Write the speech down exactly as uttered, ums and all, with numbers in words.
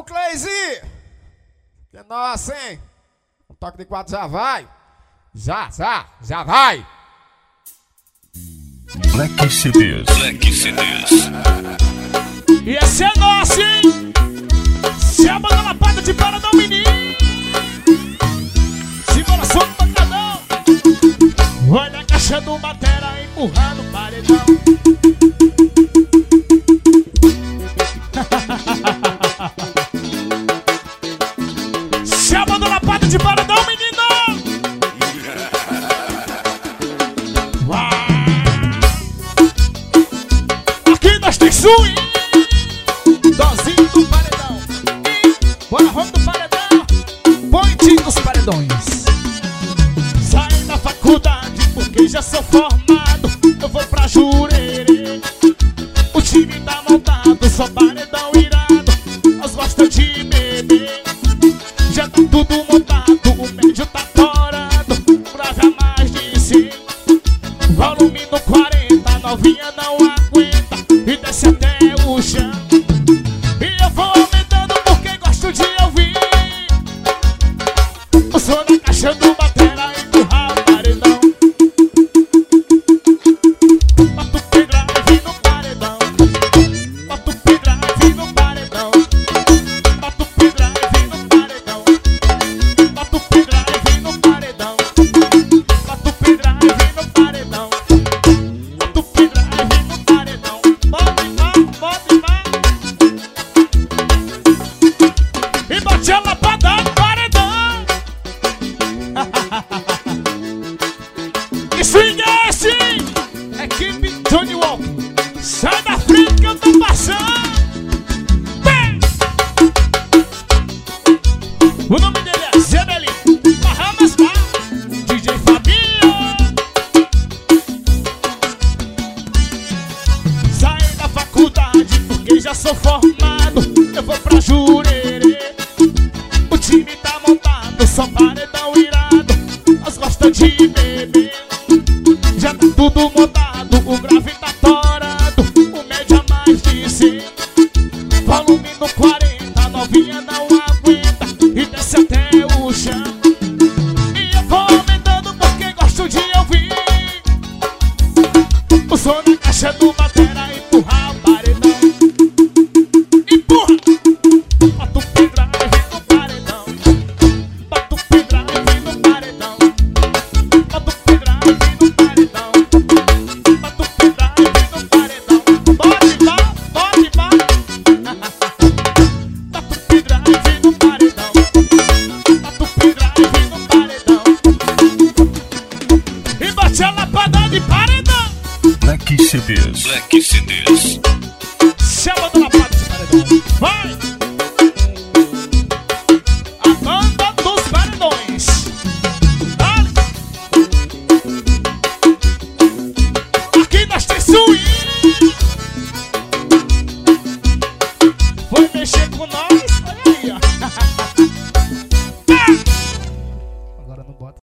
Cleizinho! Que nossa, hein? Um toque de quatro já vai. Já, já, já vai. Black C Ds. Black C Ds. E esse é nosso, hein? Se a banda lapada de paradão, menino. Segura só no pancadão. Olha a caixa do batera empurrando o paredão. Se a banda lapada de paradão, menino. Aqui nós tem swing. Dozinho do paredão. Bora roda do paredão. Ponte dos paredões. Saí da faculdade porque já sou formado. Eu vou pra Jurerê. O time tá montado, só paredão irado. Nós gosta de beber. Já tá tudo montado, o médio tá torando. Grave a mais de cem. Volume no quarenta, novinha não aguenta. E desce até o chão. E eu vou aumentando porque gosto de ouvir o som da caixa do batera empurrar o paredão. Bota o pendrive no paredão. Bota o pendrive no paredão. Bota o pendrive no paredão. Bota o pendrive no paredão. Bota o pendrive no paredão. Bota o pendrive no paredão. Bota e vai, bota e vai. E bate a lapada no paredão. E swing é esse? Equipe Johnny Walker. Sai da frente que eu tô passando. Bem. O nome dele é Zé Belinho. Bahamas Bar, D J Fabinho. Saí da faculdade porque já sou formado. Eu vou pra Jurerê. O time tá montado, só paredão irado. Nós gosta de beber. Já tá tudo montado, o grave tá torando. O médio a mais de cem. Volume no quarenta, novinha não aguenta. E desce até o chão. E eu vou aumentando porque gosto de ouvir o som da caixa do batera empurrar o paredão. Empurra! Bota o pendrive no paredão. Bota o pendrive no paredão. Bota o pendrive no paredão. Bota o pendrive no paredão. Bota e vai, bota e vai. Bota o pendrive no paredão. Bota o pendrive no paredão. E bate a lapada de paredão. Black C Ds. Black C Ds. Chama da lapada de paredão. Vai!